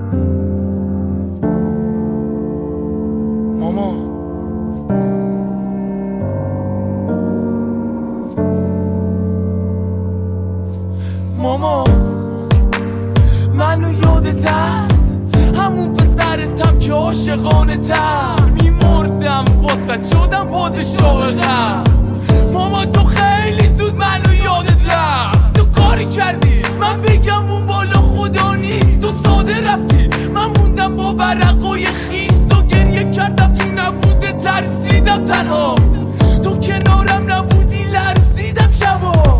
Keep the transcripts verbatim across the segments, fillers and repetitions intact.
ماما ماما منو یادت هست همون پسرتم که عاشقانه تر میمردم واسه شدم پادشاه غم. ماما تو خیلی زود منو یادت رفت، تو کاری کردی من بگم اون بالا خدا نیست، تو ساده رفتی من موندم با ورقای خیس و گریه کردم تو نبوده ترسیدم تنها، تو کنارم نبودی لرزیدم شبا.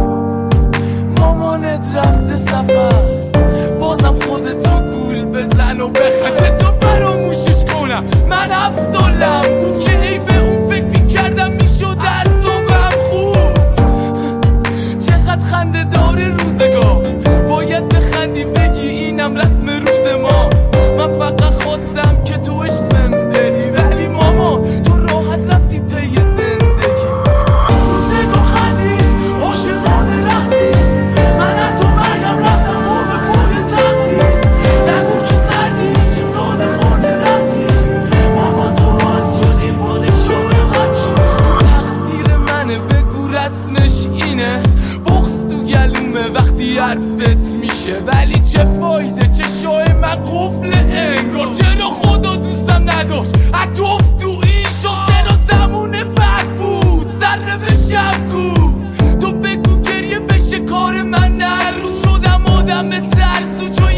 مامانت رفته سفر بازم خودتو گول بزن و بخند، چطور فراموشش کنم من هفت سالم بود که هی به اون فکر میکردم میشد اعصابم خورد. چقدر خنده داره روزگار، باید بخندی بگی اینم رسم روز ماست. من فقط خواستم که تو عشق بهم بدی، ولی ماما تو راحت رفتی پی زندگی. روزگار خندی عاشقانه رقصی، منم تو مرگم رفتم و به پای تختی، نگو که سردی چه ساده خانه رفتی. ماما تو باز شدی پادشاه غمشی، تقدیر منه بگو رسمش اینه، بغض تو گلومه وقتی حرفت میشه، ولی چه فایده چشای من قفل انگار. چرا خدا دوستم نداشت عطوف تو این شد، چرا زمونه بد بود ذره به شب کو. تو بگو گریه بشه کار من، نه روز شدم آدم ترسو چون